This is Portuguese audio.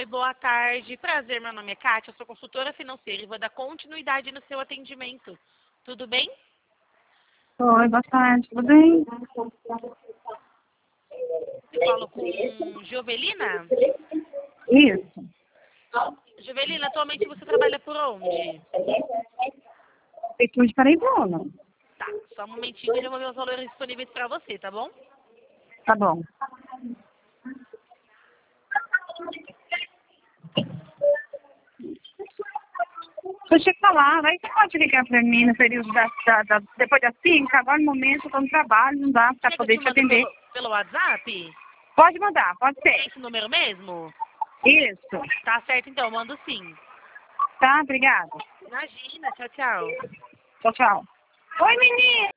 Oi, boa tarde. Prazer, meu nome é Kátia, eu sou consultora financeira e vou dar continuidade no seu atendimento. Tudo bem? Oi, boa tarde, tudo bem? Eu falo com Jovelina. Isso. Jovelina, atualmente você trabalha por onde? Prefeitura de Paraibuna. Tá, só um momentinho que eu já vou ver os valores disponíveis para você, tá bom? Tá bom. Deixa eu te falar, aí você pode ligar pra mim no período depois das 5, agora no momento eu tô no trabalho, não dá pra Quer que eu poder te te mando atender. pelo WhatsApp? Pode mandar, pode É ser. esse número mesmo? Isso. Tá certo, então, mando sim. Tá, obrigada. Imagina, tchau, tchau. Tchau, tchau. Oi, menina!